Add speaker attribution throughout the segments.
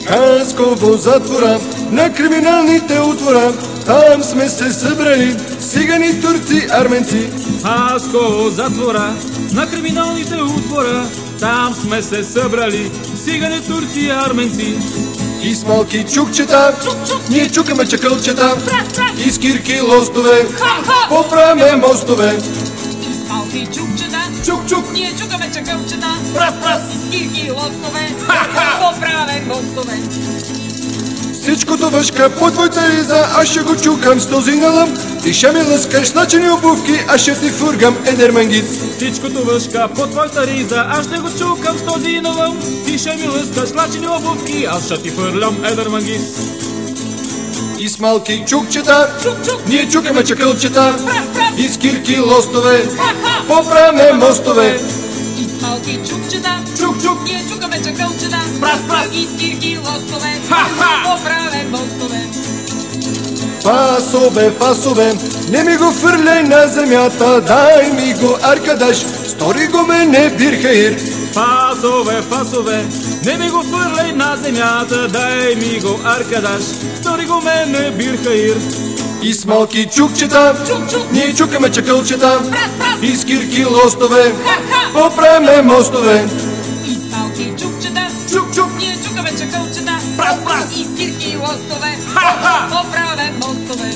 Speaker 1: Хасково затвора на криминалните отвора. Там сме се събрали цигани, турци, арменци.
Speaker 2: Хасково затвора на криминалните отвора. Там сме се събрали цигани, турци, арменци.
Speaker 1: И с малки чукчета ние чукаме чакълчета. И с кирки лостове поправяме мостове.
Speaker 3: И с малки чукчета
Speaker 1: Чук-чук
Speaker 3: ние чукаме чакълчета.
Speaker 1: Прас-прас
Speaker 3: И с кирки лостове поправяме мостове.
Speaker 1: Всичкото въшка по твоята риза, аз ще го чукам с този налъм. Ти ще ми лъскаш начини обувки, аз ще ти фургам едер мангиц.
Speaker 2: Всичкото въшка по твоята риза, аз ще го чукам с този навън. Ти ще ми лъскаш лачени обувки, аз ще ти фърлям едър мангис.
Speaker 1: И с малки чукчета ние чукаме чакълчета. И с кирки лостове поправяме мостове.
Speaker 3: И с малки чукчета
Speaker 1: Чук-чук
Speaker 3: ние чукаме чакълчета.
Speaker 1: Прас-прас
Speaker 3: И с кирки лостове поправяме мостове.
Speaker 1: Фасове, фасове, не ми го фърляй на земята, дай ми го аркадаш, стори го мене бирхаир.
Speaker 2: Фасове, фасове, не ми го фърляй на земята, дай ми го аркадаш, стори го мене бирхаир.
Speaker 1: И с малки чукчета ние чукаме чакълчета. И с кирки лостове поправяме мостове.
Speaker 3: И с малки чукчета
Speaker 1: Чук-чук
Speaker 3: ние чукаме чакълчета. И с кирки лостове поправяме мостове.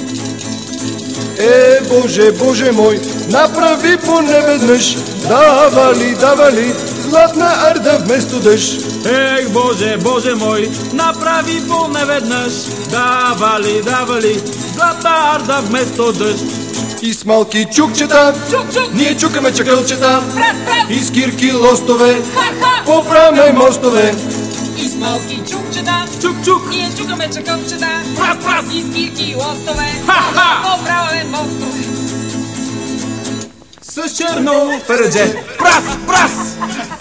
Speaker 1: Боже, Боже мой, направи поне веднъж. Давали, златна арда вместо дъжд.
Speaker 2: Ех, Боже, Боже мой, направи поне веднъж. Давали, злата арда вместо дъжд.
Speaker 1: И с малки чукчета ние чукаме чакълчета. И с кирки лостове поправяме мостове.
Speaker 3: И с малки чукчета
Speaker 2: Чук-чук,
Speaker 3: ние чукаме чакълчета.
Speaker 2: прас-прас,
Speaker 3: И с кирки лостове поправяме мостове.
Speaker 2: с черно фередже. Прас!